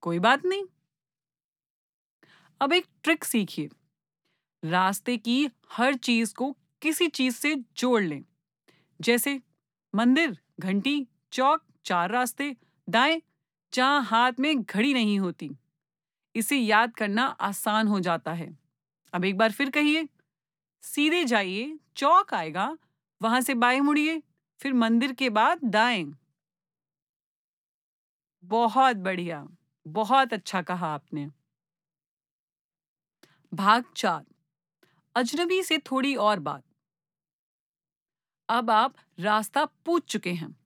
कोई बात नहीं। अब एक ट्रिक सीखिए। रास्ते की हर चीज को किसी चीज से जोड़ लें। जैसे मंदिर, घंटी, चौक, 4 रास्ते, दाएं, जहां हाथ में घड़ी नहीं होती। इसे याद करना आसान हो जाता है। अब एक बार फिर कहिए। सीधे जाइए, चौक आएगा, वहां से बाएं मुड़िए, फिर मंदिर के बाद दाएं। बहुत बढ़िया, बहुत अच्छा कहा आपने। भाग 4, अजनबी से थोड़ी और बात। अब आप रास्ता पूछ चुके हैं,